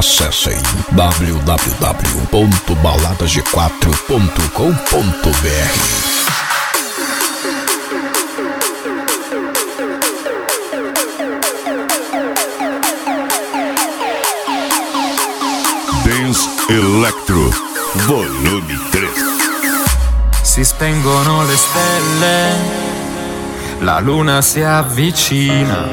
Acessem www.baladasg4.com.br. Electro, volume 3. Si spengono le stelle, la luna si avvicina,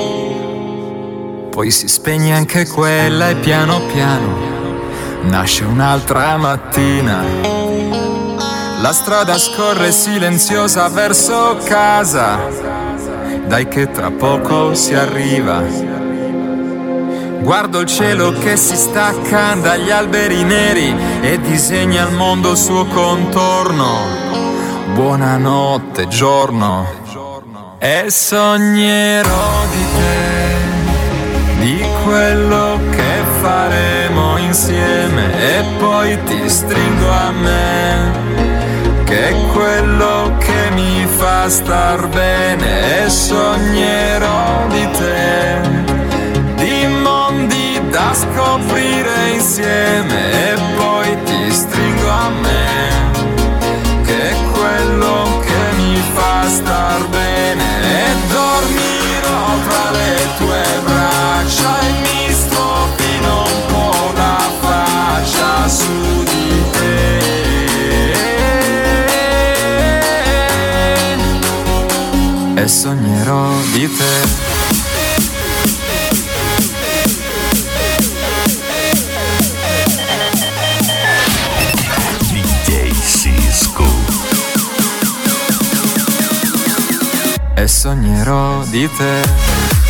poi si spegne anche quella e piano piano nasce un'altra mattina. La strada scorre silenziosa verso casa, dai che tra poco si arriva. Guardo il cielo che si stacca dagli alberi neri e disegna il mondo il suo contorno. Buonanotte giorno, e sognerò di te, di quello che faremo insieme, e poi ti stringo a me, che è quello che mi fa star bene. E sognerò di te, da scoprire insieme, e poi ti stringo a me, che è quello che mi fa star bene. E dormirò tra le tue braccia e mi stropino un po' la faccia su di te, e sognerò di te. E sognerò di te.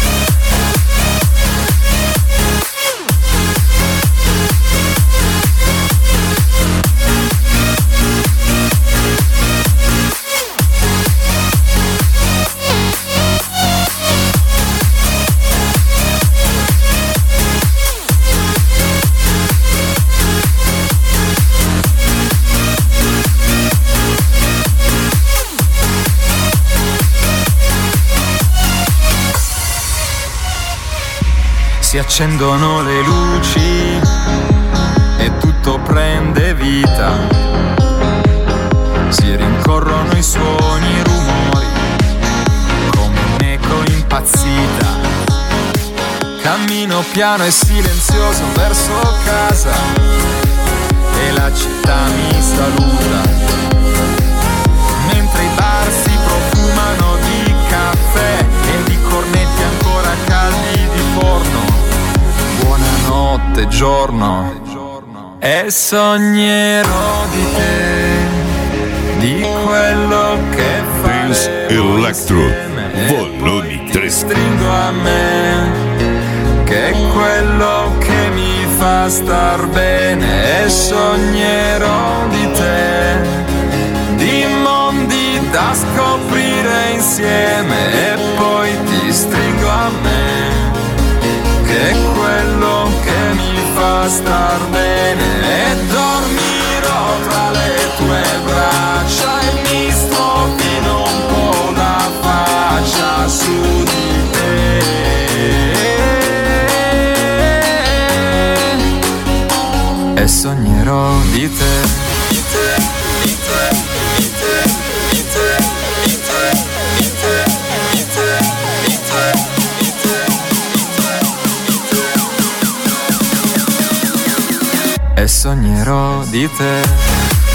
Si accendono le luci e tutto prende vita, si rincorrono i suoni e i rumori come un'eco impazzita. Cammino piano e silenzioso verso casa e la città mi saluta, mentre i bar si profumano di caffè e di cornetti ancora caldi di forno. Buonanotte giorno, e sognerò di te, di quello che faremo Electro, insieme, volume 3. ti stringo a me, che è quello che mi fa star bene. E sognerò di te, di mondi da scoprire insieme, e poi ti stringo a me, che è quello che mi fa star bene. E dormirò tra le tue braccia e mi stropino un po' la faccia su di te, e sognerò di te. E sognerò di te.